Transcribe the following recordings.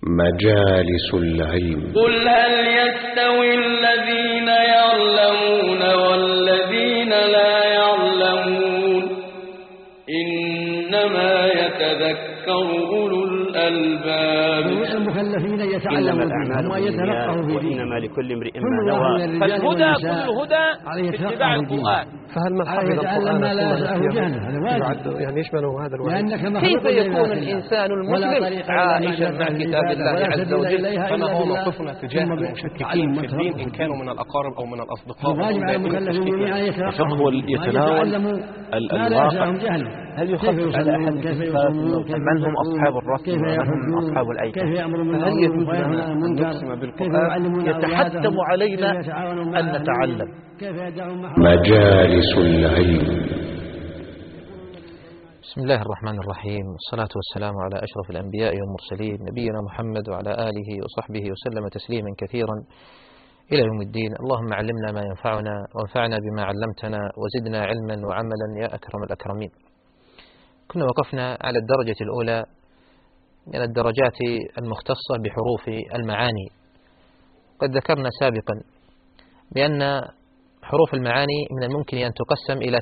مجالس العلم. قل هل يستوي الذين يعلمون والذين لا يعلمون إنما يتذكر أولو الألباب. المكلفين يتعلمون الأعمال ويتفقهوا في دينهم، وإنما لكل امرئ ما نوى. فالهدى كل الهدى اتباع القرآن. فهل من حفظ القرآن ما لا يسعه جهله يعني يشمله هذا الوعيد؟ كيف يكون الإنسان المسلم عائشا مع كتاب الله عز وجل؟ فما هو موقفنا تجاه المشككين في الدين إن كانوا من الأقارب أو من الأصدقاء؟ الواجب على المكلفين الفقه يتناول الواقع. هل يخفف على أحد من هم أصحاب الرسم ومن هم أصحاب الأيكة؟ فهل يجوز لنا أن نقسم بالقرآن؟ يتحتم علينا أن نتعلم. مجالس العلم. بسم الله الرحمن الرحيم، والصلاة والسلام على أشرف الأنبياء والمرسلين نبينا محمد وعلى آله وصحبه وسلم تسليما كثيرا إلى يوم الدين. اللهم علمنا ما ينفعنا وانفعنا بما علمتنا وزدنا علما وعملا يا أكرم الأكرمين. كنا وقفنا على الدرجة الأولى من الدرجات المختصة بحروف المعاني. قد ذكرنا سابقا بأن حروف المعاني من الممكن أن تقسم إلى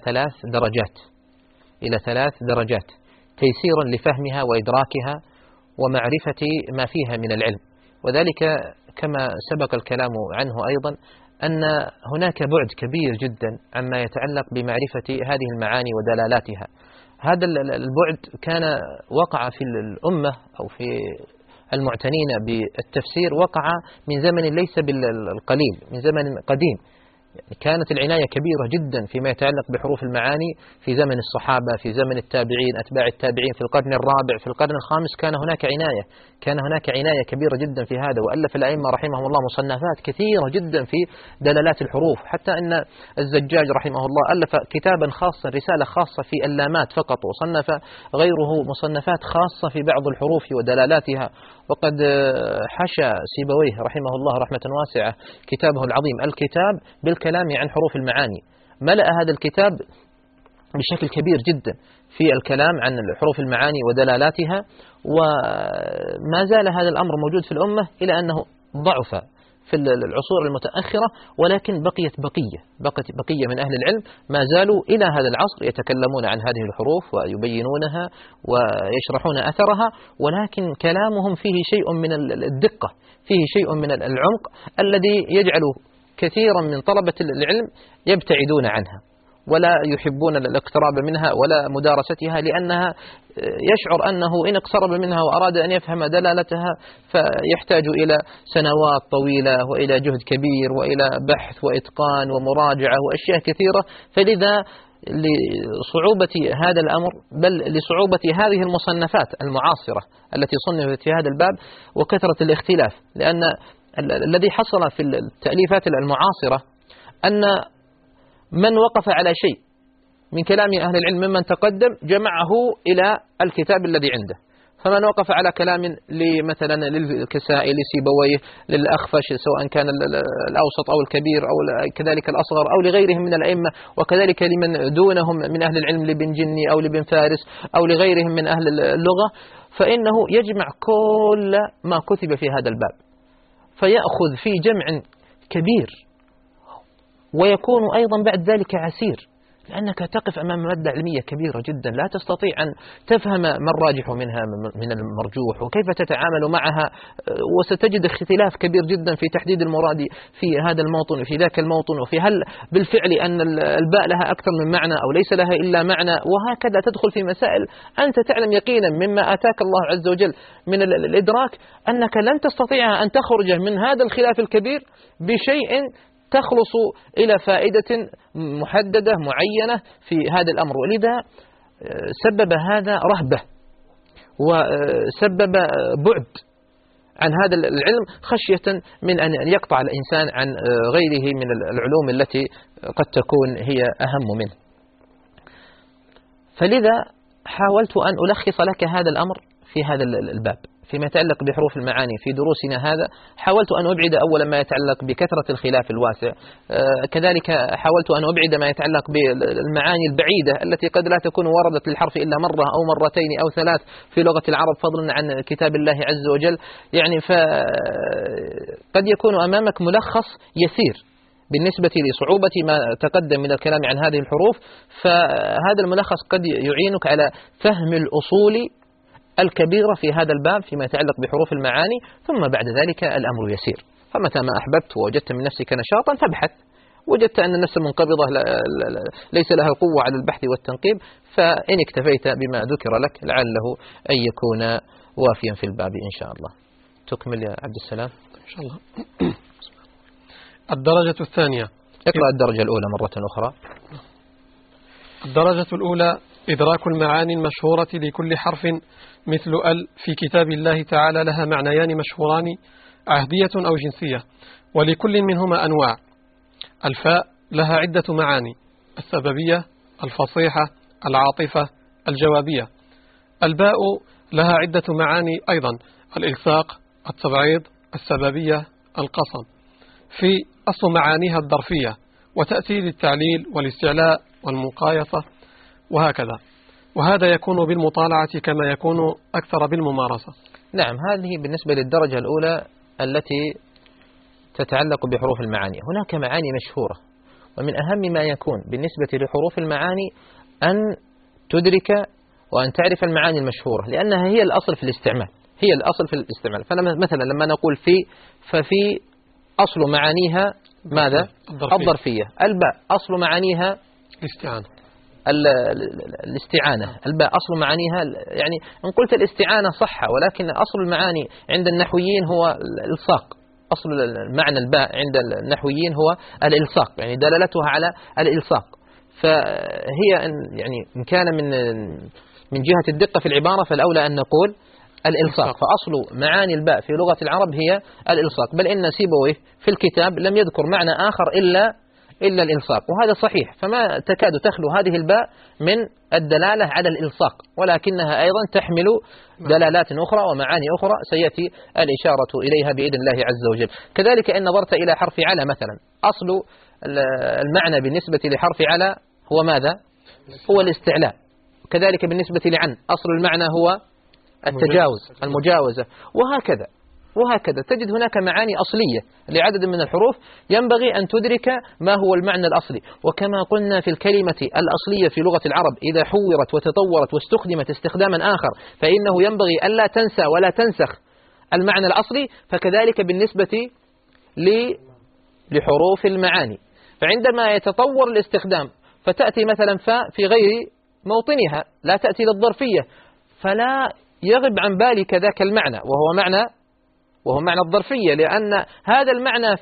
ثلاث درجات تيسيرا لفهمها وإدراكها ومعرفة ما فيها من العلم، وذلك كما سبق الكلام عنه أيضا أن هناك بعد كبير جدا عما يتعلق بمعرفة هذه المعاني ودلالاتها. هذا البعد كان وقع في الأمة أو في المعتنين بالتفسير وقع من زمن ليس بالقليل، من زمن قديم. كانت العناية كبيرة جدا فيما يتعلق بحروف المعاني في زمن الصحابة، في زمن التابعين، أتباع التابعين، في القرن الرابع، في القرن الخامس كان هناك عناية كبيرة جدا في هذا، وألف الأئمة رحمهم الله مصنفات كثيرة جدا في دلالات الحروف، حتى أن الزجاج رحمه الله ألف كتابا خاصا، رسالة خاصة في اللامات فقط، وصنف غيره مصنفات خاصة في بعض الحروف ودلالاتها. وقد حشى سيبويه رحمه الله رحمة واسعة كتابه العظيم الكتاب بالكلام عن حروف المعاني، ملأ هذا الكتاب بشكل كبير جدا في الكلام عن حروف المعاني ودلالاتها، وما زال هذا الأمر موجود في الأمة إلى أنه ضعف في العصور المتأخرة، ولكن بقيت بقية من أهل العلم ما زالوا إلى هذا العصر يتكلمون عن هذه الحروف ويبينونها ويشرحون أثرها، ولكن كلامهم فيه شيء من الدقة، فيه شيء من العمق الذي يجعل كثيرا من طلبة العلم يبتعدون عنها ولا يحبون الاقتراب منها ولا مدارستها، لأنها يشعر أنه إن اقترب منها وأراد أن يفهم دلالتها فيحتاج إلى سنوات طويلة وإلى جهد كبير وإلى بحث وإتقان ومراجعة وأشياء كثيرة. فلذا لصعوبة هذا الأمر، بل لصعوبة هذه المصنفات المعاصرة التي صنفت في هذا الباب وكثرة الاختلاف، لأن الذي حصل في التأليفات المعاصرة أن من وقف على شيء من كلام أهل العلم ممن تقدم جمعه إلى الكتاب الذي عنده، فمن وقف على كلام مثلا للكسائي لسيبويه للأخفش سواء كان الأوسط أو الكبير أو كذلك الأصغر أو لغيرهم من الأئمة، وكذلك لمن دونهم من أهل العلم لبن جني أو لبن فارس أو لغيرهم من أهل اللغة، فإنه يجمع كل ما كتب في هذا الباب فيأخذ في جمع كبير، ويكون أيضا بعد ذلك عسير، لأنك تقف أمام مادة علمية كبيرة جدا لا تستطيع أن تفهم ما الراجح منها من المرجوح وكيف تتعامل معها، وستجد اختلاف كبير جدا في تحديد المراد في هذا الموطن وفي ذاك الموطن، وفي هل بالفعل أن الباء لها أكثر من معنى أو ليس لها إلا معنى، وهكذا تدخل في مسائل أنت تعلم يقينا مما آتاك الله عز وجل من الإدراك أنك لن تستطيع أن تخرج من هذا الخلاف الكبير بشيء تخلص إلى فائدة محددة معينة في هذا الأمر. ولذا سبب هذا رهبة وسبب بعد عن هذا العلم خشية من أن يقطع الإنسان عن غيره من العلوم التي قد تكون هي أهم منه. فلذا حاولت أن ألخص لك هذا الأمر في هذا الباب، فيما يتعلق بحروف المعاني في دروسنا هذا حاولت أن أبعد أولا ما يتعلق بكثرة الخلاف الواسع، كذلك حاولت أن أبعد ما يتعلق بالمعاني البعيدة التي قد لا تكون وردت للحرف إلا مرة أو مرتين أو ثلاث في لغة العرب فضلا عن كتاب الله عز وجل. يعني فقد يكون أمامك ملخص يسير بالنسبة لصعوبة ما تقدم من الكلام عن هذه الحروف، فهذا الملخص قد يعينك على فهم الأصول الكبيرة في هذا الباب فيما يتعلق بحروف المعاني، ثم بعد ذلك الأمر يسير. فمتى ما أحببت ووجدت من نفسك نشاطا فابحث، وجدت أن النفس المنقبضة ليس لها قوة على البحث والتنقيب، فإن اكتفيت بما ذكر لك لعله أن يكون وافيا في الباب إن شاء الله. تكمل يا عبد السلام إن شاء الله. الدرجة الثانية، اقرأ الدرجة الأولى مرة أخرى. الدرجة الأولى إدراك المعاني المشهورة لكل حرف، مثل ال في كتاب الله تعالى لها معنيان مشهوران، عهدية أو جنسية، ولكل منهما أنواع. الفاء لها عدة معاني: السببية، الفصيحة، العاطفة، الجوابية. الباء لها عدة معاني أيضا: الإلصاق، التبعيض، السببية، القسم. في أصل معانيها الظرفية، وتأتي للتعليل والاستعلاء والمقايصة وهكذا، وهذا يكون بالمطالعة كما يكون أكثر بالممارسة. نعم، هذه بالنسبة للدرجة الأولى التي تتعلق بحروف المعاني. هناك معاني مشهورة، ومن أهم ما يكون بالنسبة لحروف المعاني أن تدرك وأن تعرف المعاني المشهورة، لأنها هي الأصل في الاستعمال، هي الأصل في الاستعمال. فمثلا لما نقول ففي أصل معانيها ماذا؟ الظرفية. الباء أصل معانيها الاستعانة. الباء أصل معانيها، يعني إن قلت الاستعانة صح، ولكن أصل المعاني عند النحويين هو الإلصاق. أصل معنى الباء عند النحويين هو الإلصاق، يعني دلالتها على الإلصاق. فهي يعني إن كان من جهة الدقة في العبارة فالأولى أن نقول الإلصاق. فأصل معاني الباء في لغة العرب هي الإلصاق، بل إن سيبويه في الكتاب لم يذكر معنى آخر إلا الإلصاق، وهذا صحيح. فما تكاد تخلو هذه الباء من الدلالة على الإلصاق، ولكنها أيضا تحمل دلالات أخرى ومعاني أخرى سيأتي الإشارة إليها بإذن الله عز وجل. كذلك إن نظرت إلى حرف على مثلا، أصل المعنى بالنسبة لحرف على هو ماذا؟ هو الاستعلاء. كذلك بالنسبة لعن، أصل المعنى هو التجاوز، المجاوزة، وهكذا تجد هناك معاني أصلية لعدد من الحروف ينبغي أن تدرك ما هو المعنى الأصلي. وكما قلنا في الكلمة الأصلية في لغة العرب إذا حورت وتطورت واستخدمت استخداما آخر فإنه ينبغي ألا تنسى ولا تنسخ المعنى الأصلي، فكذلك بالنسبة لحروف المعاني. فعندما يتطور الاستخدام فتأتي مثلا فاء في غير موطنها، لا تأتي للظرفية، فلا يغب عن بالك ذاك المعنى وهو معنى الظرفية، لأن هذا المعنى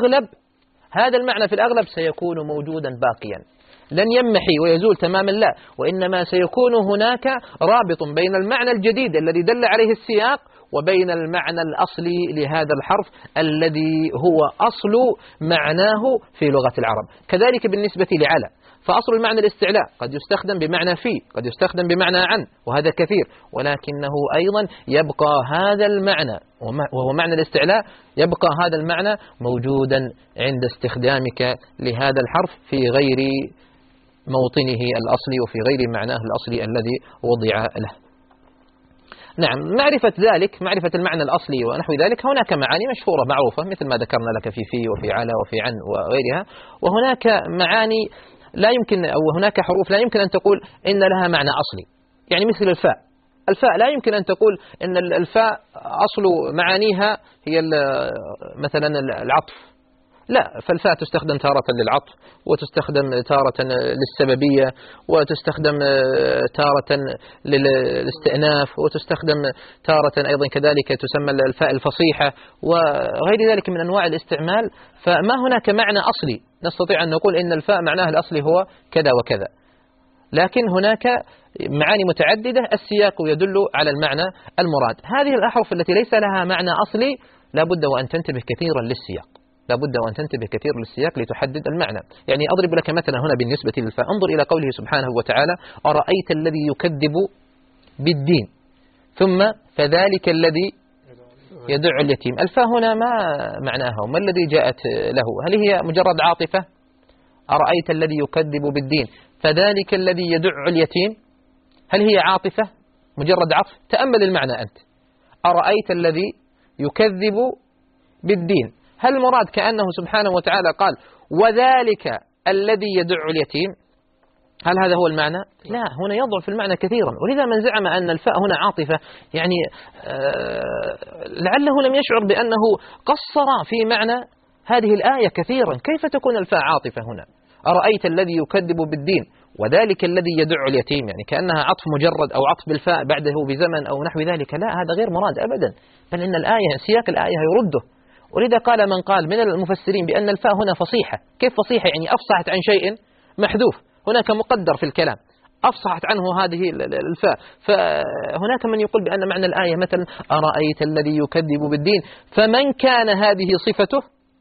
في الأغلب سيكون موجودا باقيا، لن يمحي ويزول تماما، لا، وإنما سيكون هناك رابط بين المعنى الجديد الذي دل عليه السياق وبين المعنى الأصلي لهذا الحرف الذي هو أصل معناه في لغة العرب. كذلك بالنسبة لعلى، فأصل المعنى الاستعلاء قد يستخدم بمعنى في، قد يستخدم بمعنى عن، وهذا كثير، ولكنه أيضا يبقى هذا المعنى وهو معنى الاستعلاء، يبقى هذا المعنى موجودا عند استخدامك لهذا الحرف في غير موطنه الأصلي وفي غير معناه الأصلي الذي وضع له. نعم، معرفة المعنى الأصلي ونحو ذلك، هناك معاني مشهورة معروفة مثل ما ذكرنا لك في وفي على وفي عن وغيرها، وهناك معاني لا يمكن، أو هناك حروف لا يمكن أن تقول إن لها معنى أصلي، يعني مثل الفاء لا يمكن أن تقول إن الفاء أصل معانيها هي مثلا العطف، لا، فالفاء تستخدم تارة للعطف، وتستخدم تارة للسببية، وتستخدم تارة للاستئناف، وتستخدم تارة أيضا كذلك تسمى الفاء الفصيحة وغير ذلك من أنواع الاستعمال. فما هناك معنى أصلي نستطيع أن نقول إن الفاء معناها الأصلي هو كذا وكذا، لكن هناك معاني متعددة السياق يدل على المعنى المراد. هذه الأحرف التي ليس لها معنى أصلي لابد وأن تنتبه كثيرا للسياق، لتحدد المعنى. يعني أضرب لك مثلا هنا بالنسبة للفاء، انظر إلى قوله سبحانه وتعالى: أرأيت الذي يكذب بالدين ثم فذلك الذي يدع اليتيم. الفاء هنا ما معناها وما الذي جاءت له؟ هل هي مجرد عاطفة؟ أرأيت الذي يكذب بالدين فذلك الذي يدع اليتيم، هل هي عاطفة مجرد عطف؟ تأمل المعنى أنت. أرأيت الذي يكذب بالدين، هل المراد كأنه سبحانه وتعالى قال وذلك الذي يدع اليتيم؟ هل هذا هو المعنى؟ لا، هنا يضعف المعنى كثيرا. ولذا من زعم أن الفاء هنا عاطفة يعني لعله لم يشعر بأنه قصر في معنى هذه الآية كثيرا. كيف تكون الفاء عاطفة هنا؟ أرأيت الذي يكذب بالدين وذلك الذي يدع اليتيم، يعني كأنها عطف مجرد أو عطف بالفاء بعده بزمن أو نحو ذلك. لا، هذا غير مراد أبدا، بل إن الآية سياق الآية يرده. ولذا قال من قال من المفسرين بأن الفاء هنا فصيحة. كيف فصيحة؟ يعني أفصحت عن شيء محذوف، هناك مقدر في الكلام أفصحت عنه هذه الفاء. فهناك من يقول بأن معنى الآية مثلا أرأيت الذي يكذب بالدين، فمن كان هذه صفته،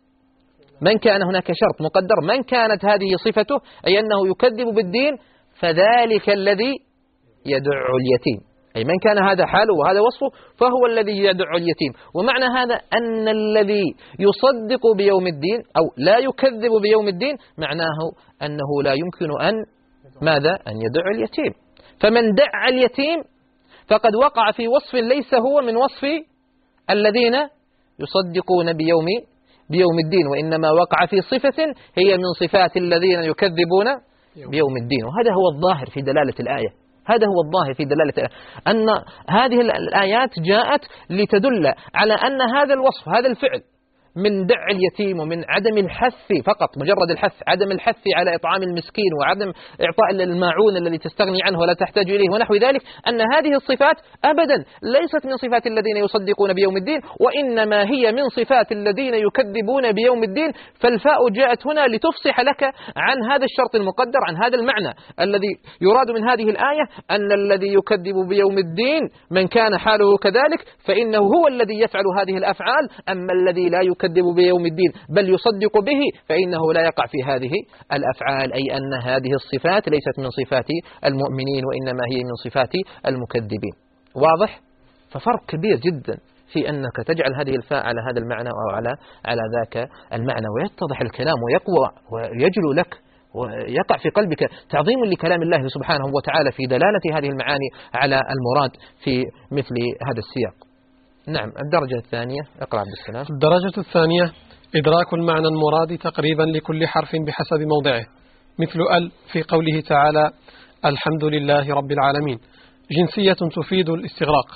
من كان هناك شرط مقدر، من كانت هذه صفته أي أنه يكذب بالدين فذلك الذي يدع اليتيم، أي من كان هذا حاله وهذا وصفه فهو الذي يدع اليتيم. ومعنى هذا أن الذي يصدق بيوم الدين أو لا يكذب بيوم الدين معناه أنه لا يمكن أن ماذا؟ أن يدع اليتيم. فمن دع اليتيم فقد وقع في وصف ليس هو من وصف الذين يصدقون بيوم الدين، وإنما وقع في صفة هي من صفات الذين يكذبون بيوم الدين. وهذا هو الظاهر في دلالة الآية، هذا هو الظاهر في دلالة الآية، أن هذه الآيات جاءت لتدل على أن هذا الوصف، هذا الفعل من دع اليتيم ومن عدم الحث فقط، مجرد الحث، عدم الحث على إطعام المسكين وعدم إعطاء الماعون الذي تستغني عنه ولا تحتاج إليه ونحو ذلك، أن هذه الصفات أبدا ليست من صفات الذين يصدقون بيوم الدين، وإنما هي من صفات الذين يكذبون بيوم الدين. فالفاء جاءت هنا لتفصح لك عن هذا الشرط المقدر، عن هذا المعنى الذي يراد من هذه الآية، أن الذي يكذب بيوم الدين من كان حاله كذلك فإنه هو الذي يفعل هذه الأفعال، أما الذي لا يكذب بيوم الدين بل يصدق به فإنه لا يقع في هذه الأفعال، أي أن هذه الصفات ليست من صفات المؤمنين وإنما هي من صفات المكذبين. واضح؟ ففرق كبير جدا في أنك تجعل هذه الفاء على هذا المعنى أو على ذاك المعنى، ويتضح الكلام ويقوى ويجلو لك ويقع في قلبك تعظيم لكلام الله سبحانه وتعالى في دلالة هذه المعاني على المراد في مثل هذا السياق. نعم. الدرجة الثانية، اقرأ عبد السلام. الدرجة الثانية إدراك المعنى المراد تقريبا لكل حرف بحسب موضعه، مثل ال في قوله تعالى الحمد لله رب العالمين، جنسية تفيد الاستغراق.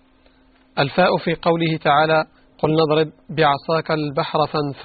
الفاء في قوله تعالى قل نضرب بعصاك البحر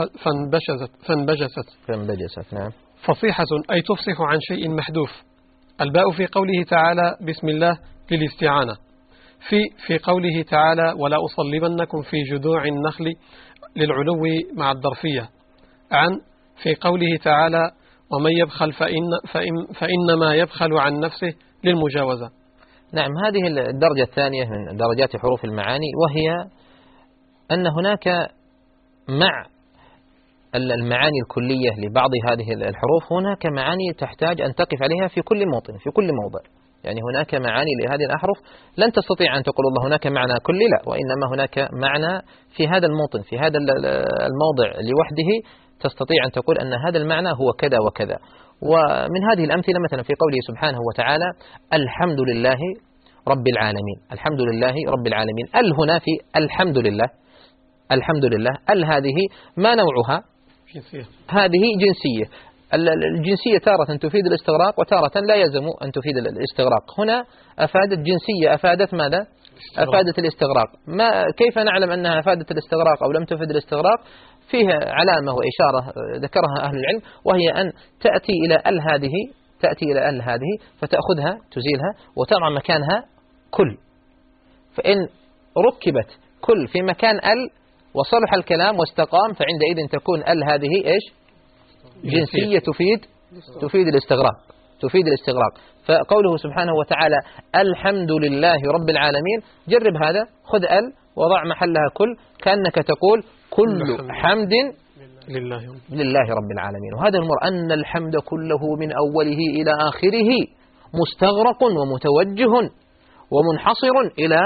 فانبجست. نعم. فصيحة أي تفصح عن شيء محذوف. الباء في قوله تعالى بسم الله للاستعانة. في قوله تعالى ولا أصلبنكم في جذوع النخل للعلو مع الظرفية. عن في قوله تعالى ومن يبخل فإنما يبخل عن نفسه للمجاوزة. نعم. هذه الدرجة الثانية من درجات حروف المعاني، وهي أن هناك مع المعاني الكلية لبعض هذه الحروف هناك معاني تحتاج أن تقف عليها في كل موطن في كل موضع. يعني هناك معاني لهذه الأحرف لن تستطيع أن تقول الله هناك معنى كلي، لا، وإنما هناك معنى في هذا الموطن في هذا الموضع لوحده تستطيع أن تقول أن هذا المعنى هو كذا وكذا. ومن هذه الأمثلة مثلا في قوله سبحانه وتعالى الحمد لله رب العالمين. الحمد لله رب العالمين، ال هنا في الحمد لله، الحمد لله، ال هذه ما نوعها؟ هذه جنسية. الجنسية تارة تفيد الاستغراق وتارة لا يلزم أن تفيد الاستغراق. هنا أفادت جنسية، أفادت ماذا؟ أفادت الاستغراق. كيف نعلم أنها أفادت الاستغراق أو لم تفيد الاستغراق؟ فيها علامة وإشارة ذكرها أهل العلم، وهي أن تأتي إلى ال هذه فتأخذها تزيلها وتضع مكانها كل. فإن ركبت كل في مكان ال وصلح الكلام واستقام فعندئذ تكون ال هذه إيش؟ جنسية تفيد الاستغراق. فقوله سبحانه وتعالى الحمد لله رب العالمين، جرب هذا، خذ ال وضع محلها كل، كأنك تقول كل حمد لله رب العالمين. وهذا المرء أن الحمد كله من أوله إلى آخره مستغرق ومتوجه ومنحصر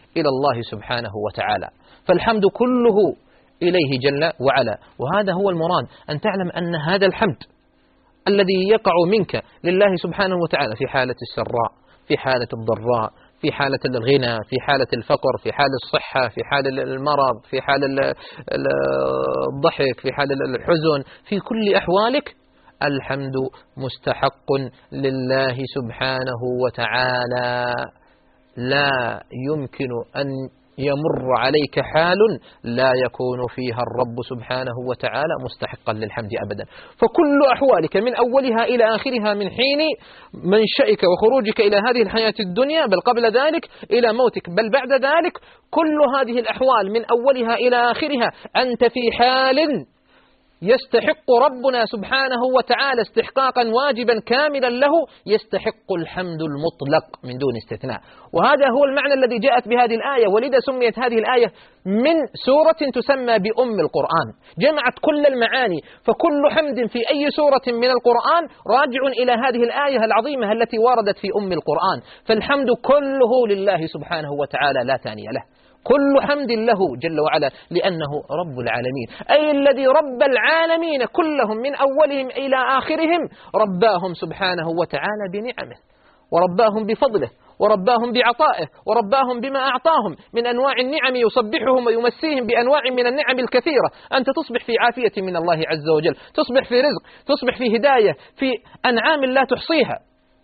إلى الله سبحانه وتعالى، فالحمد كله إليه جل وعلا. وهذا هو المراد، أن تعلم أن هذا الحمد الذي يقع منك لله سبحانه وتعالى في حالة السراء، في حالة الضراء، في حالة الغنى، في حالة الفقر، في حال الصحة، في حال المرض، في حال الضحك، في حال الحزن، في كل أحوالك الحمد مستحق لله سبحانه وتعالى. لا يمكن أن يمر عليك حال لا يكون فيها الرب سبحانه وتعالى مستحقا للحمد أبدا. فكل أحوالك من أولها إلى آخرها، من حين منشئك وخروجك إلى هذه الحياة الدنيا، بل قبل ذلك إلى موتك، بل بعد ذلك، كل هذه الأحوال من أولها إلى آخرها أنت في حال يستحق ربنا سبحانه وتعالى استحقاقا واجبا كاملا له، يستحق الحمد المطلق من دون استثناء. وهذا هو المعنى الذي جاءت بهذه الآية، ولذا سميت هذه الآية من سورة تسمى بأم القرآن، جمعت كل المعاني. فكل حمد في أي سورة من القرآن راجع إلى هذه الآية العظيمة التي وردت في أم القرآن. فالحمد كله لله سبحانه وتعالى لا ثاني له، كل حمد له جل وعلا، لأنه رب العالمين، أي الذي رب العالمين كلهم من أولهم إلى آخرهم، رباهم سبحانه وتعالى بنعمه، ورباهم بفضله، ورباهم بعطائه، ورباهم بما أعطاهم من أنواع النعم، يصبحهم ويمسيهم بأنواع من النعم الكثيرة. أنت تصبح في عافية من الله عز وجل، تصبح في رزق، تصبح في هداية، في أنعام لا تحصيها،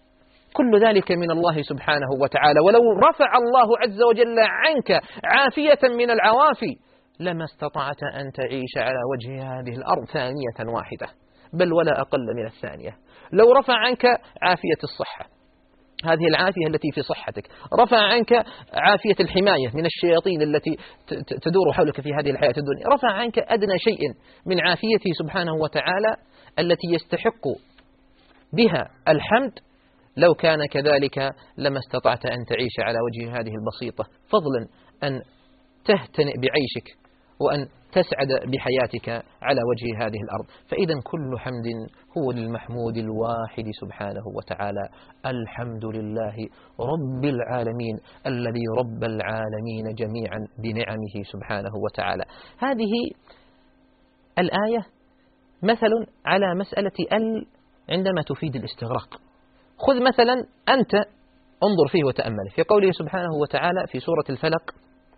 كل ذلك من الله سبحانه وتعالى. ولو رفع الله عز وجل عنك عافية من العوافي لما استطعت أن تعيش على وجه هذه الأرض ثانية واحدة، بل ولا أقل من الثانية. لو رفع عنك عافية الصحة، هذه العافية التي في صحتك، رفع عنك عافية الحماية من الشياطين التي تدور حولك في هذه الحياة الدنيا، رفع عنك أدنى شيء من عافيته سبحانه وتعالى التي يستحق بها الحمد، لو كان كذلك لما استطعت أن تعيش على وجه هذه البسيطة، فضلا أن تهتنئ بعيشك وأن تسعد بحياتك على وجه هذه الأرض. فإذا كل حمد هو للمحمود الواحد سبحانه وتعالى، الحمد لله رب العالمين الذي رب العالمين جميعا بنعمه سبحانه وتعالى. هذه الآية مثل على مسألة ال عندما تفيد الاستغراق. خذ مثلا أنت انظر فيه وتأمل في قوله سبحانه وتعالى في سورة الفلق: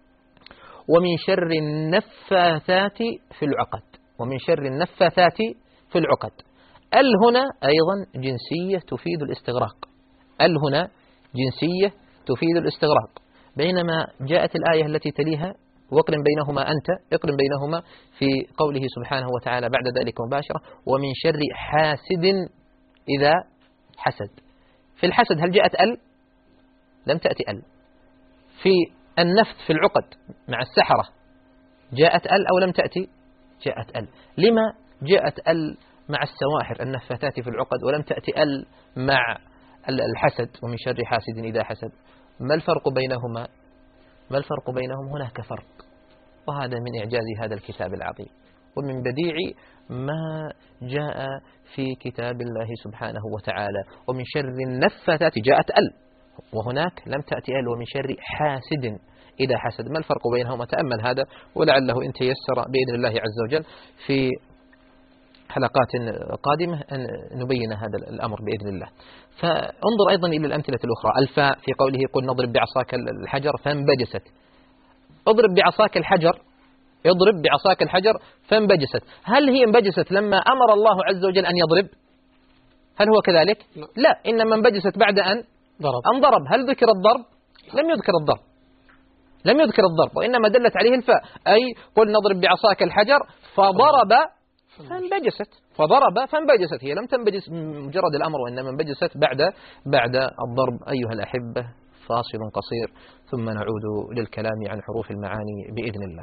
ومن شر النفاثات في العقد، ومن شر النفاثات في العقد. ال هنا أيضا جنسية تفيد الاستغراق، ال هنا جنسية تفيد الاستغراق، بينما جاءت الآية التي تليها واقرن بينهما أنت، اقرن بينهما في قوله سبحانه وتعالى بعد ذلك مباشرة: ومن شر حاسد إذا حسد. في الحسد هل جاءت ال؟ لم تأتي ال. في النفث في العقد مع السحرة جاءت ال أو لم تأتي؟ جاءت ال. لما جاءت ال مع السواحر النفاثات في العقد ولم تأتي ال مع الحسد ومن شر حاسد إذا حسد؟ ما الفرق بينهما؟ ما الفرق بينهم؟ هناك فرق، وهذا من إعجاز هذا الكتاب العظيم ومن بديع ما جاء في كتاب الله سبحانه وتعالى. ومن شر النفاثات جاءت ال، وهناك لم تأتي ال. ومن شر حاسد إذا حسد. ما الفرق بينهما؟ تأمل هذا، ولعله إن تيسر بإذن الله عز وجل في حلقات قادمة أن نبين هذا الأمر بإذن الله. فانظر أيضا إلى الأمثلة الأخرى. الفاء في قوله: قل نضرب بعصاك الحجر فانبجست. اضرب بعصاك الحجر، اضرب بعصاك الحجر فانبجست. هل هي انبجست لما أمر الله عز وجل أن يضرب؟ هل هو كذلك؟ لا، إنما انبجست بعد أن ضرب. هل ذكر الضرب؟ لم يذكر الضرب، لم يذكر الضرب، وإنما دلت عليه الفاء، أي قل نضرب بعصاك الحجر فضرب فانبجست، فضرب فانبجست. هي لم تنبجس مجرد الأمر، وإنما انبجست بعد الضرب. أيها الأحبة، فاصل قصير ثم نعود للكلام عن حروف المعاني بإذن الله.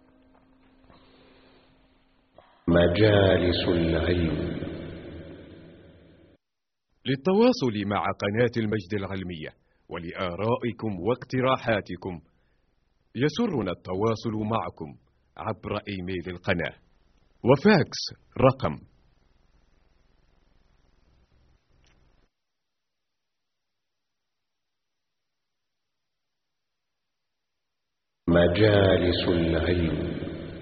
مجالس العلم. للتواصل مع قناة المجد العلمية ولآرائكم واقتراحاتكم يسرنا التواصل معكم عبر إيميل القناة وفاكس رقم مجالس العلم.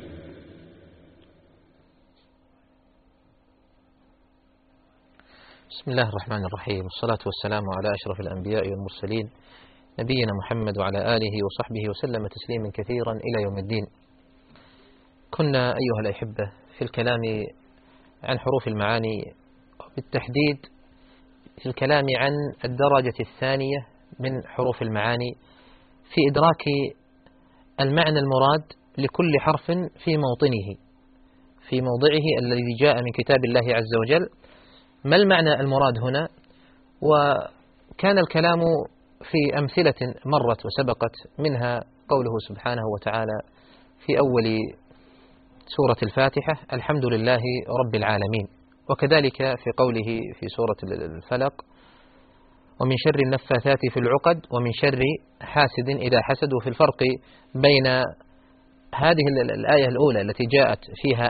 بسم الله الرحمن الرحيم، والصلاة والسلام على أشرف الأنبياء والمرسلين نبينا محمد وعلى آله وصحبه وسلم تسليما كثيرا إلى يوم الدين. كنا أيها الأحبة في الكلام عن حروف المعاني، بالتحديد في الكلام عن الدرجة الثانية من حروف المعاني في إدراك المعنى المراد لكل حرف في موطنه، في موضعه الذي جاء من كتاب الله عز وجل. ما المعنى المراد هنا؟ وكان الكلام في أمثلة مرت وسبقت، منها قوله سبحانه وتعالى في أول سورة الفاتحة: الحمد لله رب العالمين، وكذلك في قوله في سورة الفلق: ومن شر النفاثات في العقد ومن شر حاسد إذا حسد. وفي الفرق بين هذه الآية الأولى التي جاءت فيها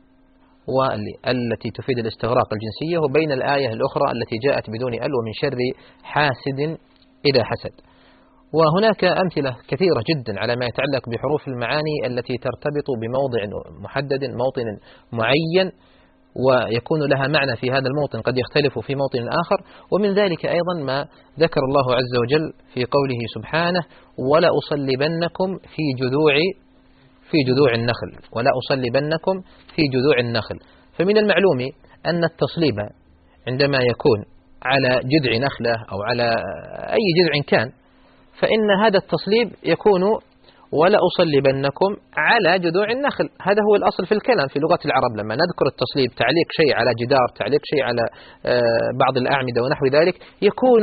والتي تفيد الاستغراق الجنسية، وبين الآية الأخرى التي جاءت بدون ومن شر حاسد إذا حسد. وهناك أمثلة كثيرة جدا على ما يتعلق بحروف المعاني التي ترتبط بموضع محدد، موطن معين، ويكون لها معنى في هذا الموطن قد يختلف في موطن آخر. ومن ذلك أيضا ما ذكر الله عز وجل في قوله سبحانه: ولا أصلبنكم في جذوع النخل، ولا أصلبنكم في جذوع النخل. فمن المعلوم أن التصليب عندما يكون على جذع نخلة أو على أي جذع كان، فإن هذا التصليب يكون ولا أصلبنكم على جذوع النخل. هذا هو الأصل في الكلام في لغة العرب. لما نذكر التصليب، تعليق شيء على جدار، تعليق شيء على بعض الأعمدة ونحو ذلك، يكون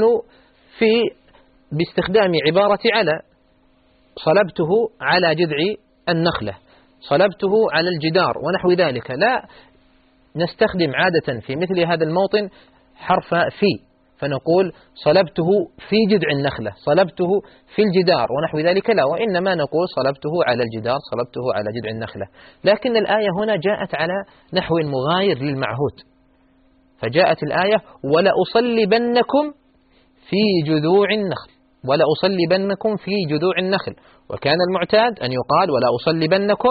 باستخدام عبارة على. صلبته على جذع النخلة، صلبته على الجدار ونحو ذلك. لا نستخدم عادة في مثل هذا الموطن حرف في، فنقول صلبته في جذع النخلة، صلبته في الجدار ونحو ذلك. لا، وإنما نقول صلبته على الجدار، صلبته على جذع النخلة. لكن الآية هنا جاءت على نحو مغاير للمعهود، فجاءت الآية: ولا أصلبنكم في جذوع النخل، ولا أصلبنكم في جذوع النخل. وكان المعتاد أن يقال: ولا أصلبنكم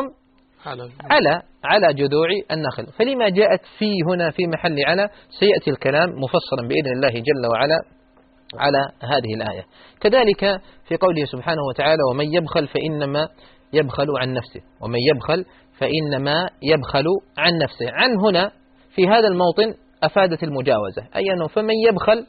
على جذوع النخل. فلما جاءت في هنا في محل على؟ سيأتي الكلام مفصلا بإذن الله جل وعلا على هذه الآية. كذلك في قوله سبحانه وتعالى: ومن يبخل فإنما يبخل عن نفسه، ومن يبخل فإنما يبخل عن نفسه. عن هنا في هذا الموطن أفادت المجاوزة، أي أنه فمن يبخل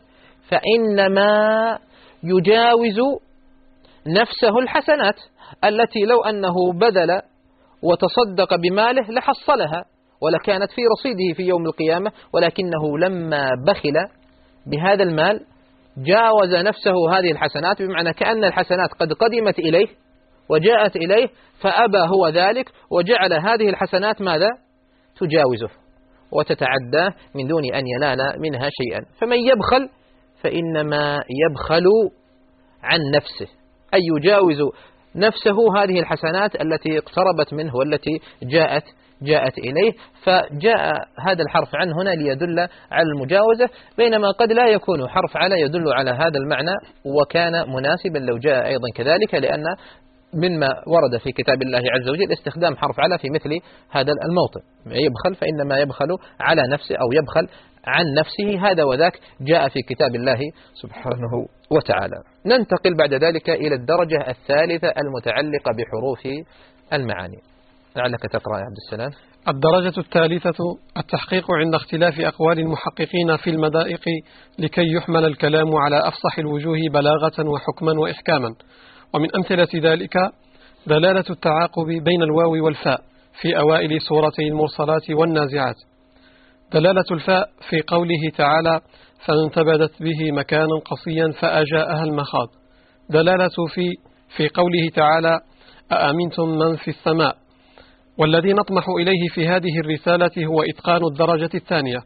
فإنما يجاوز نفسه الحسنات التي لو أنه بذل وتصدق بماله لحصلها ولكانت في رصيده في يوم القيامة، ولكنه لما بخل بهذا المال جاوز نفسه هذه الحسنات، بمعنى كأن الحسنات قد قدمت إليه وجاءت إليه فأبى هو ذلك، وجعل هذه الحسنات ماذا؟ تجاوزه وتتعداه من دون أن ينال منها شيئا. فمن يبخل فإنما يبخل عن نفسه، أي يجاوز نفسه هذه الحسنات التي اقتربت منه والتي جاءت إليه. فجاء هذا الحرف عن هنا ليدل على المجاوزة، بينما قد لا يكون حرف على يدل على هذا المعنى، وكان مناسبا لو جاء أيضا كذلك، لأن مما ورد في كتاب الله عز وجل استخدام حرف على في مثل هذا الموطن. يبخل فإنما يبخل على نفسه أو يبخل عن نفسه، هذا وذاك جاء في كتاب الله سبحانه وتعالى. ننتقل بعد ذلك إلى الدرجة الثالثة المتعلقة بحروف المعاني. لعلك تقرأ يا عبد السلام. الدرجة الثالثة: التحقيق عند اختلاف أقوال المحققين في المدائق لكي يحمل الكلام على أفصح الوجوه بلاغة وحكما وإحكاما. ومن أمثلة ذلك دلالة التعاقب بين الواو والفاء في أوائل سورتي المرسلات والنازعات، دلالة الفاء في قوله تعالى: فانتبذت به مكانا قصيا فأجاءها المخاض، دلالة في قوله تعالى: أأمنتم من في السماء. والذي نطمح إليه في هذه الرسالة هو إتقان الدرجة الثانية.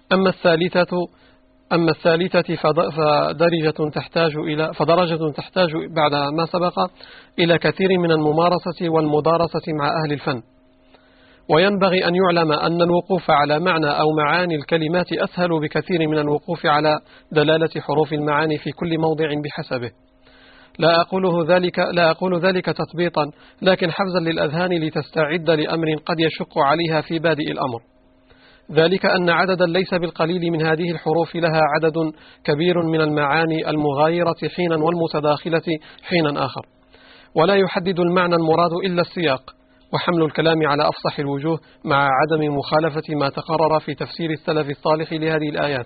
أما الثالثة فدرجة تحتاج بعد ما سبق إلى كثير من الممارسة والمدارسة مع أهل الفن. وينبغي أن يعلم أن الوقوف على معنى أو معاني الكلمات أسهل بكثير من الوقوف على دلالة حروف المعاني في كل موضع بحسبه. لا أقول ذلك تثبيطا، لكن حفزا للأذهان لتستعد لأمر قد يشق عليها في بادئ الأمر، ذلك أن عددا ليس بالقليل من هذه الحروف لها عدد كبير من المعاني المغايرة حينا والمتداخلة حينا آخر، ولا يحدد المعنى المراد إلا السياق وحمل الكلام على أفصح الوجوه مع عدم مخالفة ما تقرر في تفسير السلف الصالح لهذه الآيات.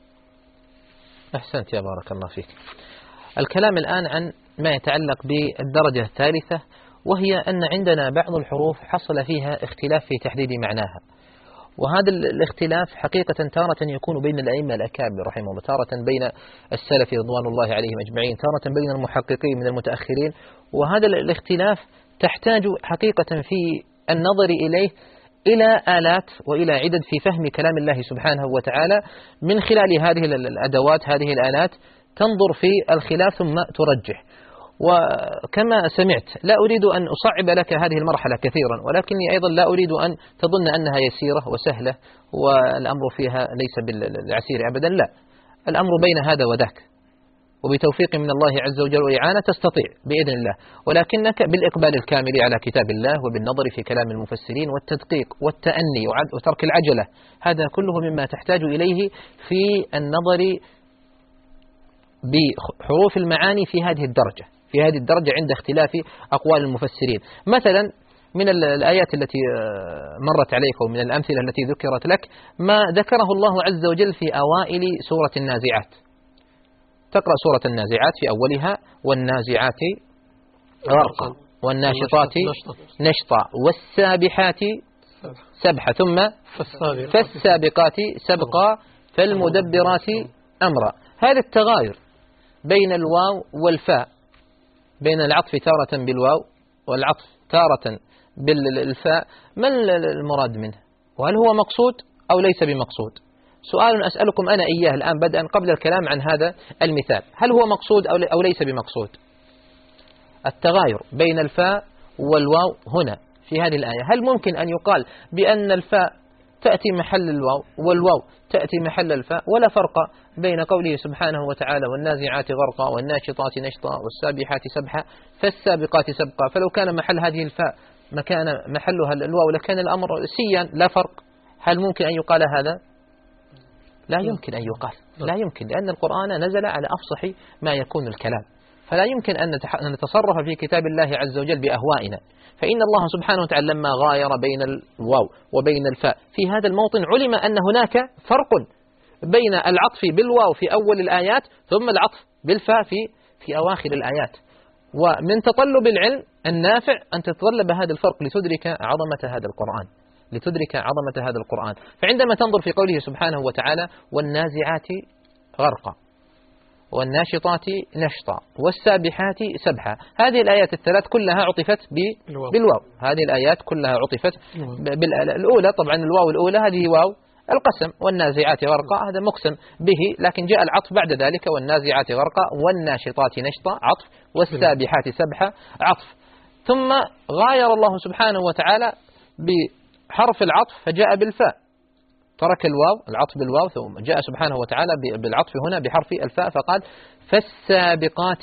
أحسنت يا بارك الله فيك. الكلام الآن عن ما يتعلق بالدرجة الثالثة، وهي أن عندنا بعض الحروف حصل فيها اختلاف في تحديد معناها، وهذا الاختلاف حقيقة تارة يكون بين الأئمة الأكابر رحمهم الله، تارة بين السلف رضوان الله عليهم أجمعين، تارة بين المحققين من المتأخرين، وهذا الاختلاف تحتاج حقيقة في النظر إليه إلى آلات وإلى عدد في فهم كلام الله سبحانه وتعالى من خلال هذه الأدوات، هذه الآلات، تنظر في الخلاف ثم ترجح. وكما سمعت لا أريد أن أصعب لك هذه المرحلة كثيرا، ولكني أيضا لا أريد أن تظن أنها يسيرة وسهلة والأمر فيها ليس بالعسير أبدا، لا، الأمر بين هذا وذاك، وبتوفيق من الله عز وجل وإعانة تستطيع بإذن الله، ولكنك بالإقبال الكامل على كتاب الله وبالنظر في كلام المفسرين والتدقيق والتأني وترك العجلة، هذا كله مما تحتاج إليه في النظر بحروف المعاني في هذه الدرجة عند اختلاف أقوال المفسرين. مثلا من الآيات التي مرت عليك ومن الأمثلة التي ذكرت لك ما ذكره الله عز وجل في أوائل سورة النازعات. تقرأ سورة النازعات في أولها: والنازعات غرقا والناشطات نشطا والسابحات سبحا ثم فالسابقات سبقا فالمدبرات أمرا. هذا التغاير بين الواو والفاء، بين العطف تارة بالواو والعطف تارة بالفاء، ما المراد منه؟ وهل هو مقصود أو ليس بمقصود؟ سؤال أسألكم أنا إياه الآن بدءا قبل الكلام عن هذا المثال، هل هو مقصود أو ليس بمقصود؟ التغاير بين الفاء والواو هنا في هذه الآية، هل ممكن أن يقال بأن الفاء تأتي محل الواو والواو تأتي محل الفاء، ولا فرق بين قوله سبحانه وتعالى: والنازعات غرقا والناشطات نشطا والسابحات سبحا فالسابقات سبقا؟ فلو كان محل هذه الفاء مكان محلها الواو لكان الأمر سيا لا فرق. هل ممكن أن يقال هذا؟ لا يمكن أن يقال، لا يمكن، لأن القرآن نزل على أفصح ما يكون الكلام، فلا يمكن أن نتصرف في كتاب الله عز وجل بأهوائنا. فإن الله سبحانه وتعالى لما غاير بين الواو وبين الفاء في هذا الموطن علم أن هناك فرق بين العطف بالواو في أول الآيات ثم العطف بالفاء في أواخر الآيات. ومن تطلب العلم النافع أن تتطلب هذا الفرق لتدرك عظمة هذا القرآن. فعندما تنظر في قوله سبحانه وتعالى: والنازعات غرقا والناشطات نشطا والسابحات سبحا، هذه الآيات الثلاث كلها عطفت بالواو، هذه الآيات كلها عطفت بالأولى. طبعا الواو الأولى هذه واو القسم، والنازعات غرقا هذا مقسم به، لكن جاء العطف بعد ذلك: والنازعات غرقا والناشطات نشطا عطف والسابحات سبحا عطف. ثم غاير الله سبحانه وتعالى بحرف العطف فجاء بالفاء، ترك الواو العطف بالواو، ثم جاء سبحانه وتعالى بالعطف هنا بحرف الفاء فقال: فالسابقات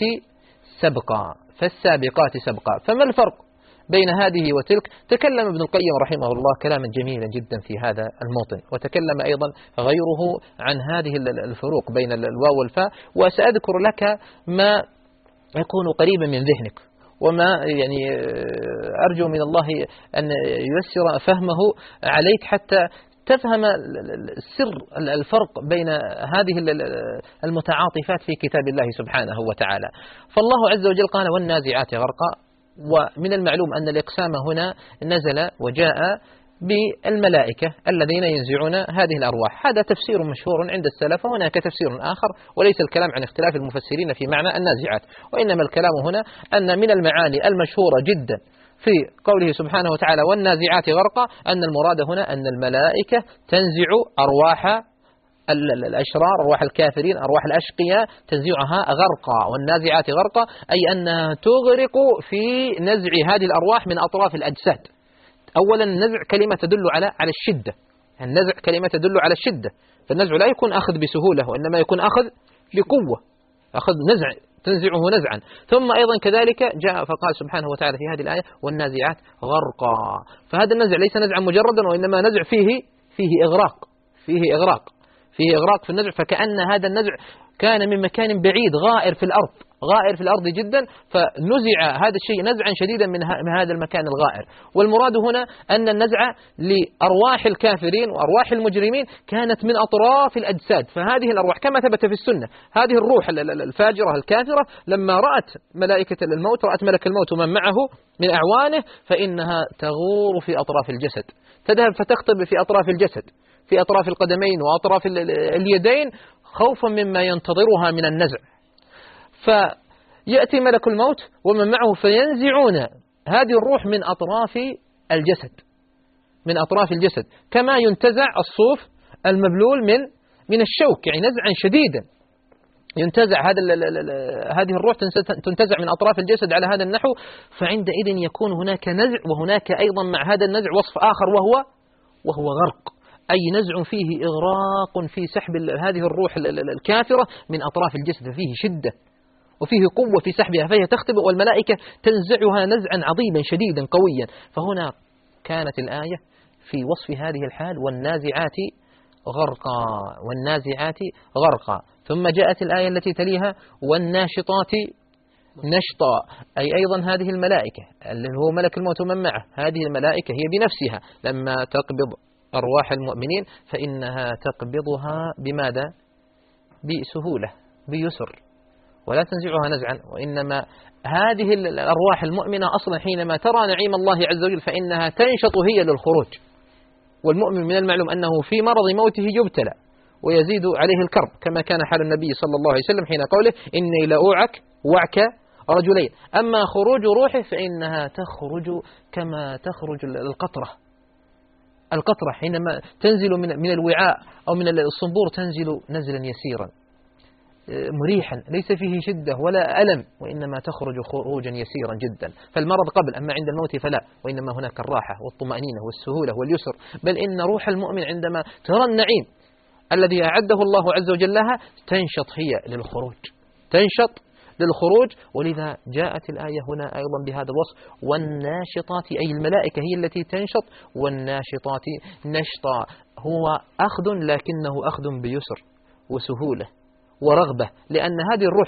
سبقا. فما الفرق بين هذه وتلك؟ تكلم ابن القيم رحمه الله كلاما جميلا جدا في هذا الموطن، وتكلم أيضا غيره عن هذه الفروق بين الواو والفاء، وسأذكر لك ما يكون قريبا من ذهنك، وما يعني أرجو من الله أن ييسر فهمه عليك حتى تفهم سر الفرق بين هذه المتعاطفات في كتاب الله سبحانه وتعالى. فالله عز وجل قال: والنازعات غرقا، ومن المعلوم أن الإقسام هنا نزل وجاء بالملائكة الذين ينزعون هذه الأرواح. هذا تفسير مشهور عند السلف، وهناك تفسير آخر، وليس الكلام عن اختلاف المفسرين في معنى النازعات، وإنما الكلام هنا أن من المعاني المشهورة جدا في قوله سبحانه وتعالى: والنازعات غرقا، أن المراد هنا أن الملائكة تنزع أرواح الأشرار، أرواح الكافرين، أرواح الأشقياء، تنزعها غرقا. والنازعات غرقا أي أنها تغرق في نزع هذه الأرواح من أطراف الأجساد. أولا النزع كلمة تدل على الشدة، النزع كلمة تدل على الشدة، فالنزع لا يكون أخذ بسهولة، وإنما يكون أخذ بقوة، أخذ نزع تنزعه نزعا. ثم أيضا كذلك جاء فقال سبحانه وتعالى في هذه الآية والنازعات غرقا. فهذا النزع ليس نزعا مجردا، وإنما نزع فيه إغراق في النزع، فكأن هذا النزع كان من مكان بعيد غائر في الأرض جدا، فنزع هذا الشيء نزعا شديدا من هذا المكان الغائر. والمراد هنا أن النزع لأرواح الكافرين وأرواح المجرمين كانت من أطراف الأجساد. فهذه الأرواح كما ثبت في السنة، هذه الروح الفاجرة الكافرة لما رأت ملائكة الموت، رأت ملك الموت ومن معه من أعوانه، فإنها تغور في أطراف الجسد، تذهب فتخطب في أطراف الجسد، في أطراف القدمين وأطراف اليدين، خوفا مما ينتظرها من النزع. فيأتي ملك الموت ومن معه فينزعون هذه الروح من أطراف الجسد، كما ينتزع الصوف المبلول من الشوك، يعني نزعا شديدا ينتزع هذه الروح تنتزع من أطراف الجسد على هذا النحو. فعندئذ يكون هناك نزع، وهناك أيضا مع هذا النزع وصف آخر وهو غرق، أي نزع فيه إغراق في سحب هذه الروح الكافرة من أطراف الجسد، فيه شدة وفيه قوة في سحبها، فهي تختبئ والملائكة تنزعها نزعا عظيما شديدا قويا. فهنا كانت الآية في وصف هذه الحال والنازعات غرقا. ثم جاءت الآية التي تليها والناشطات نشطا، أي أيضا هذه الملائكة اللي هو ملك الموت ومن معه، هذه الملائكة هي بنفسها لما تقبض أرواح المؤمنين فإنها تقبضها بماذا؟ بسهولة، بيسر، ولا تنزعها نزعا. وإنما هذه الأرواح المؤمنة أصلا حينما ترى نعيم الله عز وجل فإنها تنشط هي للخروج. والمؤمن من المعلوم أنه في مرض موته يبتلى ويزيد عليه الكرب، كما كان حال النبي صلى الله عليه وسلم حين قوله إني لأوعك وعك رجلين. أما خروج روحه فإنها تخرج كما تخرج القطرة حينما تنزل من الوعاء أو من الصنبور، تنزل نزلا يسيرا مريحا ليس فيه شدة ولا ألم، وإنما تخرج خروجا يسيرا جدا. فالمرض قبل، أما عند الموت فلا، وإنما هناك الراحة والطمأنينة والسهولة واليسر. بل إن روح المؤمن عندما ترى النعيم الذي أعده الله عز وجل لها تنشط هي للخروج. ولذا جاءت الآية هنا أيضا بهذا الوصف والناشطات، أي الملائكة هي التي تنشط، والناشطات نشطا، هو أخذ لكنه أخذ بيسر وسهولة ورغبة، لأن هذه الروح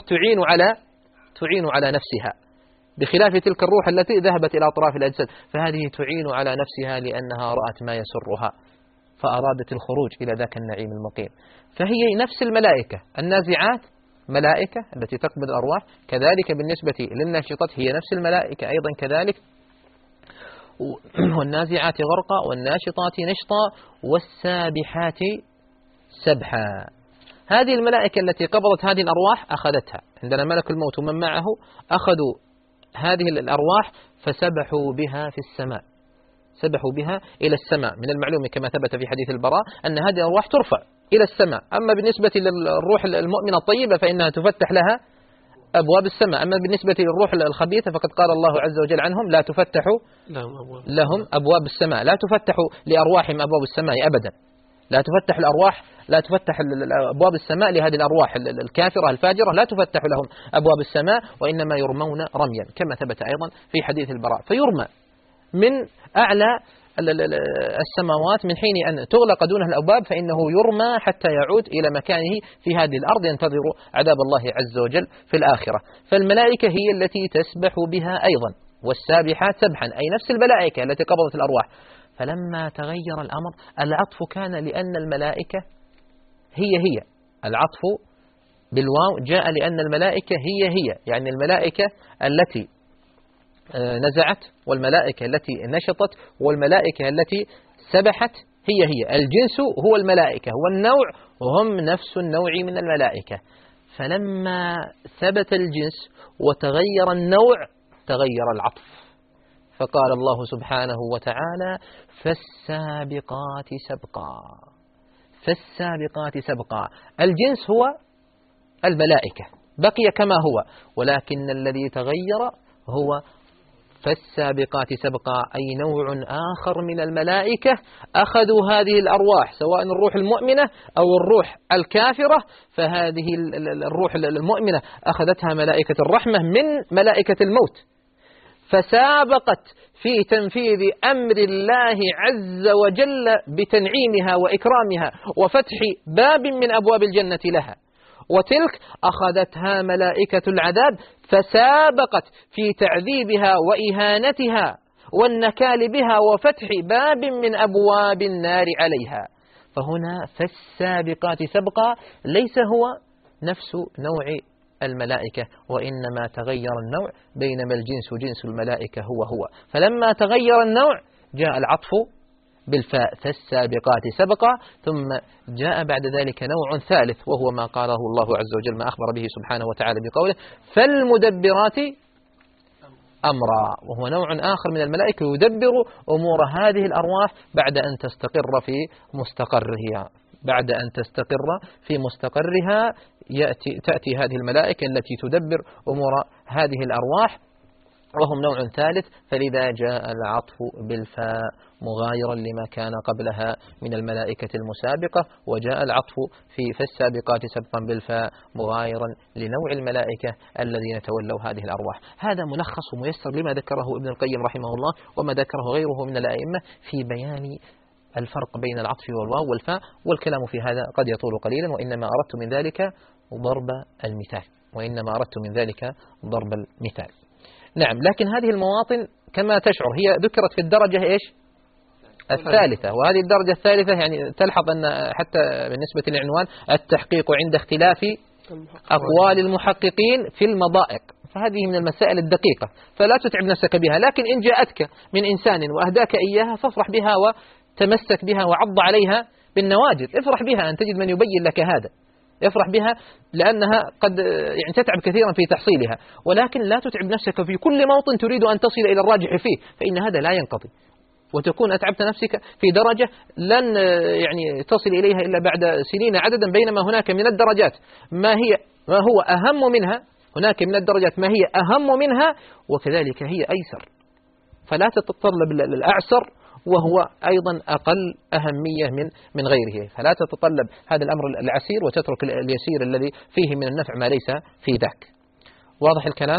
تعين على نفسها، بخلاف تلك الروح التي ذهبت إلى أطراف الأجساد، فهذه تعين على نفسها لأنها رأت ما يسرها فأرادت الخروج إلى ذاك النعيم المقيم. فهي نفس الملائكة النازعات، ملائكة التي تقبض الأرواح، كذلك بالنسبة للناشطات هي نفس الملائكة أيضا كذلك. والنازعات غرقا والناشطات نشطا والسابحات سبحا. هذه الملائكة التي قبضت هذه الأرواح أخذتها، عندنا ملك الموت ومن معه أخذوا هذه الأرواح فسبحوا بها في السماء، سبحوا بها إلى السماء. من المعلوم كما ثبت في حديث البراء أن هذه الأرواح ترفع إلى السماء. أما بالنسبة للروح المؤمنة الطيبة فإنها تفتح لها أبواب السماء. أما بالنسبة للروح الخبيثة فقد قال الله عز وجل عنهم لا تفتح لهم أبواب السماء، لا تفتح لأرواحهم أبواب السماء أبدا، لا تفتح أبواب السماء لهذه الأرواح الكافرة الفاجرة، لا تفتح لهم أبواب السماء، وإنما يرمون رميا كما ثبت أيضا في حديث البراء. فيرمى من أعلى السماوات من حين أن تغلق دونه الأبواب، فإنه يرمى حتى يعود إلى مكانه في هذه الأرض ينتظر عذاب الله عز وجل في الآخرة. فالملائكة هي التي تسبح بها أيضا، والسابحات سبحا، أي نفس الملائكة التي قبضت الأرواح. فلما تغير الأمر العطف كان لأن الملائكة هي العطف بالواو جاء لأن الملائكة هي يعني الملائكة التي نزعت والملائكة التي نشطت والملائكة التي سبحت هي الجنس هو الملائكة والنوع هم نفس النوع من الملائكة. فلما ثبت الجنس وتغير النوع تغير العطف، فقال الله سبحانه وتعالى فالسابقات سبقا. الجنس هو الملائكة بقي كما هو، ولكن الذي تغير هو فالسابقات سبقا أي نوع آخر من الملائكة أخذوا هذه الأرواح، سواء الروح المؤمنة أو الروح الكافرة، فهذه الروح المؤمنة أخذتها ملائكة الرحمة من ملائكة الموت، فسابقت في تنفيذ أمر الله عز وجل بتنعيمها وإكرامها وفتح باب من أبواب الجنة لها، وتلك أخذتها ملائكة العذاب فسابقت في تعذيبها وإهانتها والنكال بها وفتح باب من أبواب النار عليها. فهنا فالسابقات سبقا ليس هو نفس نوع الملائكة، وإنما تغير النوع، بينما الجنس جنس الملائكة هو. فلما تغير النوع جاء العطف بالفاء فالسابقات سبقا، ثم جاء بعد ذلك نوع ثالث وهو ما قاله الله عز وجل، ما أخبر به سبحانه وتعالى بقوله فالمدبرات أمرا، وهو نوع آخر من الملائكة يدبر أمور هذه الأرواح بعد أن تستقر في مستقرها. بعد أن تستقر في مستقرها تأتي هذه الملائكة التي تدبر أمور هذه الأرواح، وهم نوع ثالث، فلذا جاء العطف بالفاء مغايرا لما كان قبلها من الملائكة المسابقة، وجاء العطف في فالسابقات سبقا بالفاء مغايرا لنوع الملائكة الذين تولوا هذه الأرواح. هذا ملخص وميسر لما ذكره ابن القيم رحمه الله وما ذكره غيره من الأئمة في بيان الفرق بين العطف والواو والفاء، والكلام في هذا قد يطول قليلا، وإنما أردت من ذلك ضرب المثال. نعم، لكن هذه المواطن كما تشعر هي ذكرت في الدرجة إيش؟ الثالثة، وهذه الدرجة الثالثة يعني تلحظ أن حتى بالنسبة للعنوان التحقيق عند اختلاف أقوال المحققين في المضائق، فهذه من المسائل الدقيقة فلا تتعب نفسك بها، لكن إن جاءتك من إنسان وأهداك إياها فافرح بها وتمسك بها وعض عليها بالنواجذ، افرح بها أن تجد من يبين لك هذا، افرح بها لأنها قد يعني تتعب كثيرا في تحصيلها، ولكن لا تتعب نفسك في كل موطن تريد أن تصل إلى الراجح فيه، فإن هذا لا ينقضي، وتكون أتعبت نفسك في درجة لن يعني تصل إليها إلا بعد سنين عددا، بينما هناك من الدرجات ما هو أهم منها، هناك من الدرجات ما هي أهم منها وكذلك هي أيسر، فلا تتطلب الأعسر وهو أيضا أقل أهمية من غيره، فلا تتطلب هذا الأمر العسير وتترك اليسير الذي فيه من النفع ما ليس في ذاك. واضح الكلام؟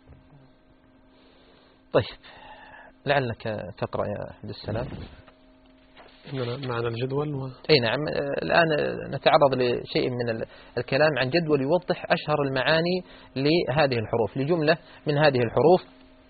طيب، لعلك تقرأ يا عبد السلام. معنا الجدول أي نعم. الآن نتعرض لشيء من الكلام عن جدول يوضح أشهر المعاني لهذه الحروف، لجملة من هذه الحروف،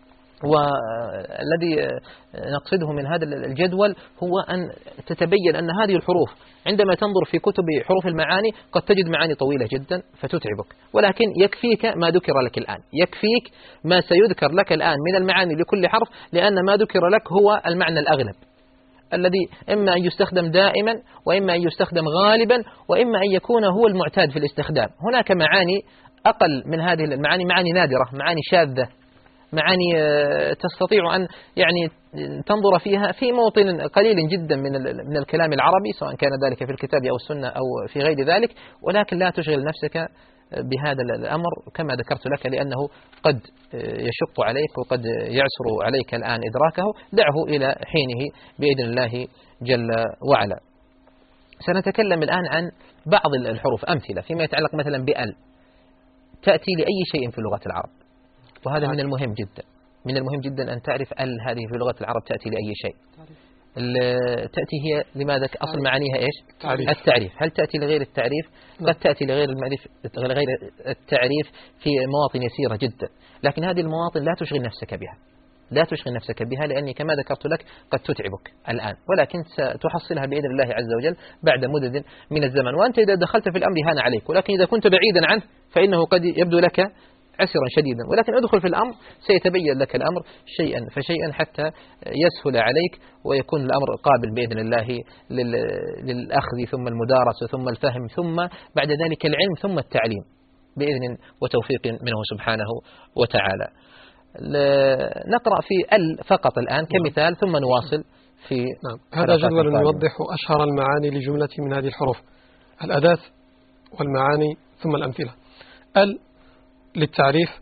والذي نقصده من هذا الجدول هو أن تتبين أن هذه الحروف عندما تنظر في كتب حروف المعاني قد تجد معاني طويلة جدا فتتعبك، ولكن يكفيك ما ذكر لك الآن، يكفيك ما سيذكر لك الآن من المعاني لكل حرف، لأن ما ذكر لك هو المعنى الأغلب الذي إما أن يستخدم دائما وإما أن يستخدم غالبا وإما أن يكون هو المعتاد في الاستخدام. هناك معاني أقل من هذه المعاني، معاني نادرة، معاني شاذة، معاني تستطيع أن يعني تنظر فيها في موطن قليل جدا من الكلام العربي، سواء كان ذلك في الكتاب أو السنة أو في غير ذلك، ولكن لا تشغل نفسك بهذا الأمر كما ذكرت لك، لأنه قد يشق عليك وقد يعسر عليك الآن إدراكه، دعه إلى حينه بإذن الله جل وعلا. سنتكلم الآن عن بعض الحروف، أمثلة فيما يتعلق مثلا بأل، تأتي لأي شيء في لغة العرب، وهذا من المهم جدا، من المهم جدا أن تعرف أل هذه في لغة العرب تأتي لأي شيء. تأتي هي لماذا أصل معانيها إيش؟ التعريف. هل تأتي لغير التعريف؟ قد تأتي لغير التعريف في مواطن يسيرة جدا، لكن هذه المواطن لا تشغل نفسك بها، لا تشغل نفسك بها، لأني كما ذكرت لك قد تتعبك الآن، ولكن ستحصلها بإذن الله عز وجل بعد مدد من الزمن، وأنت إذا دخلت في الأمر هان عليك، ولكن إذا كنت بعيدا عنه فإنه قد يبدو لك عسرا شديدا، ولكن ادخل في الأمر سيتبين لك الأمر شيئا فشيئا حتى يسهل عليك ويكون الأمر قابل بإذن الله للأخذ ثم المدارسة ثم الفهم ثم بعد ذلك العلم ثم التعليم بإذن وتوفيق منه سبحانه وتعالى. نقرأ في ال فقط الآن كمثال ثم نواصل في هذا جدول يوضح أشهر المعاني لجملة من هذه الحروف، الأداة والمعاني ثم الأمثلة. ال للتعريف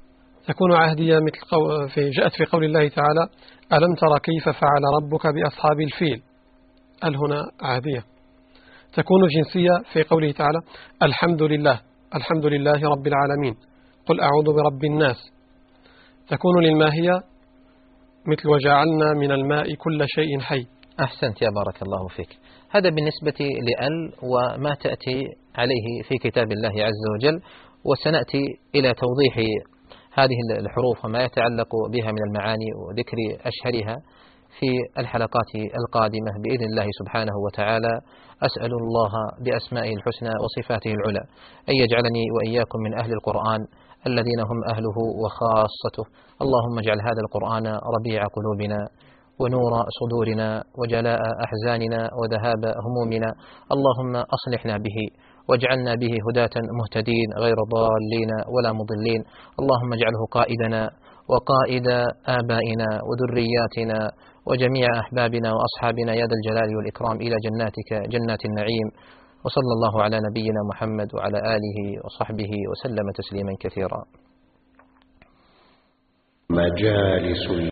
تكون عهدية جاءت في قول الله تعالى: ألم تر كيف فعل ربك بأصحاب الفيل. هنا عهدية. تكون جنسية في قوله تعالى: الحمد لله رب العالمين، قل أعوذ برب الناس. تكون للماهية مثل وجعلنا من الماء كل شيء حي. أحسنت يا بارك الله فيك. هذا بالنسبة لأل وما تأتي عليه في كتاب الله عز وجل، وسنأتي إلى توضيح هذه الحروف وما يتعلق بها من المعاني وذكر أشهرها في الحلقات القادمة بإذن الله سبحانه وتعالى. أسأل الله بأسمائه الحسنى وصفاته العلى أن يجعلني وإياكم من أهل القرآن الذين هم أهله وخاصته. اللهم اجعل هذا القرآن ربيع قلوبنا ونور صدورنا وجلاء أحزاننا وذهاب همومنا. اللهم أصلحنا به واجعلنا به هداة مهتدين غير ضالين ولا مضلين. اللهم اجعله قائدنا وقائد آبائنا وذرياتنا وجميع أحبابنا وأصحابنا يا ذا الجلال والإكرام إلى جناتك جنات النعيم. وصلى الله على نبينا محمد وعلى آله وصحبه وسلم تسليما كثيرا. مجالس